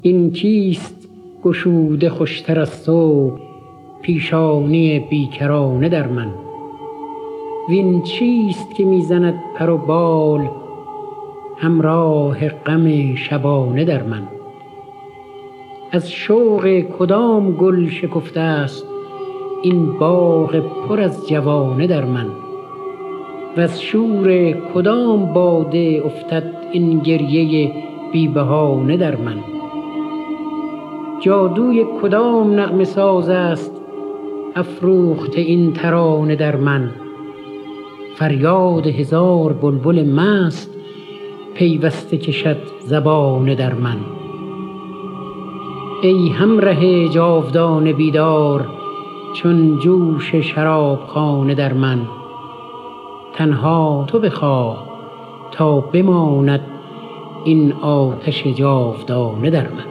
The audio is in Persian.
این کیست گشوده خوشتر از تو پیشانی بیکرانه در من؟ وین چیست که میزند پر و بال همراه غم شبانه در من؟ از شوق کدام گل شکفته است این باغ پر از جوانه در من؟ وز شور کدام باده افتد این گریه بی بهانه در من؟ جادوی کدام نغمه ساز است افروخته این ترانه در من؟ فریاد هزار بلبل مست پیوسته کشد زبانه در من. ای همره جاودان بیدار چون جوش شرابخانه در من، تنها تو بخواه تا بماند این آتش جاودانه در من.